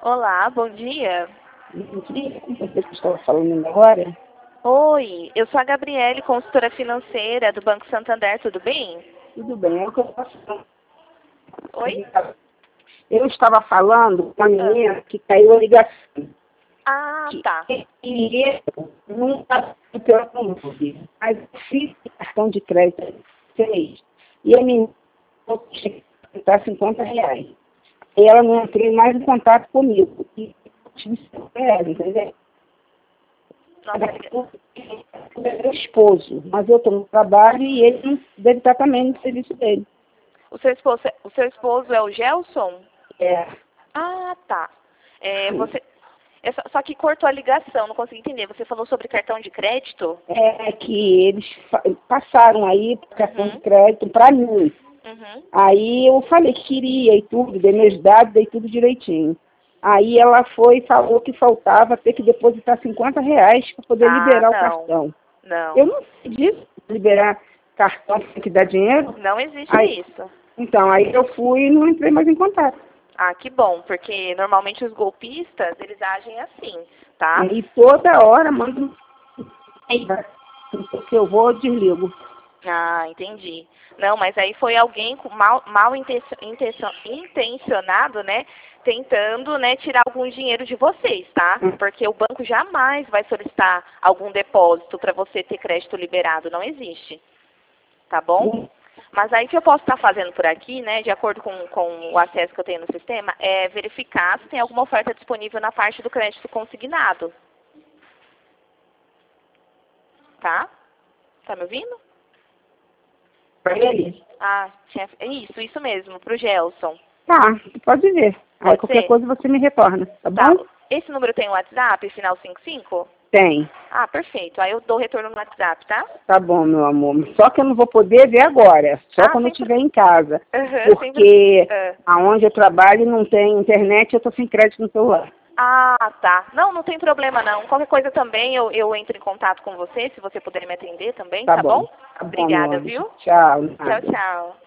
Olá, bom dia. Você que estava falando agora? Oi, eu sou a Gabriele, consultora financeira do Banco Santander, tudo bem? Tudo bem, é o que eu posso falar. Oi? Eu estava falando com a menina que caiu a ligação. Ah, tá. E eu não estava pelo clube, mas eu fiz cartão de crédito fez. E a menina tinha que dar R$ 50. E ela não entrou mais em contato comigo. E eu tive R$ 50, entendeu? Nossa, É meu esposo, mas eu estou no trabalho e ele não deve estar também no serviço dele. o seu esposo é o Gelson? É, Ah, tá. Só que cortou a ligação, não consegui entender. Você falou sobre cartão de crédito? é que eles passaram aí cartão de Uhum, crédito para mim. uhum. Aí eu falei que queria e tudo, dei meus dados, dei tudo direitinho. Aí ela foi e falou que faltava ter que depositar R$ 50 para poder Ah, liberar o não. cartão. Eu Não. não sei disso, liberar cartão tem que dar dinheiro. Não existe Aí, isso. então, aí eu fui e não entrei mais em contato. Ah, que bom, porque normalmente os golpistas, eles agem assim, tá? Aí toda hora mando porque eu vou, eu desligo. Ah, entendi. Não, mas aí foi alguém com intencionado, né? Tentando, né, tirar algum dinheiro de vocês, tá? Porque o banco jamais vai solicitar algum depósito para você ter crédito liberado. Não existe. Tá bom? Mas aí o que eu posso estar fazendo por aqui, né, de acordo com o acesso que eu tenho no sistema, é verificar se tem alguma oferta disponível na parte do crédito consignado. Tá? Tá me ouvindo? Para ele. Ah, isso mesmo, pro Gelson. Tá, pode ver. Aí Pode qualquer ser? coisa você me retorna, tá Tá. bom? Esse número tem um WhatsApp, final 55? Tem. Ah, perfeito. Aí eu dou retorno no WhatsApp, tá? Tá bom, meu amor. Só que eu não vou poder ver agora, só Ah, quando eu sempre. estiver em casa. Aham, sempre. Porque aonde eu trabalho não tem internet, eu tô sem crédito no celular. Ah, tá. Não, não tem problema não. Qualquer coisa também eu entro em contato com você, se você puder me atender também, Tá tá bom. bom? Tá bom, meu Obrigada, anjo. viu? Tchau. Tchau, Nada. tchau.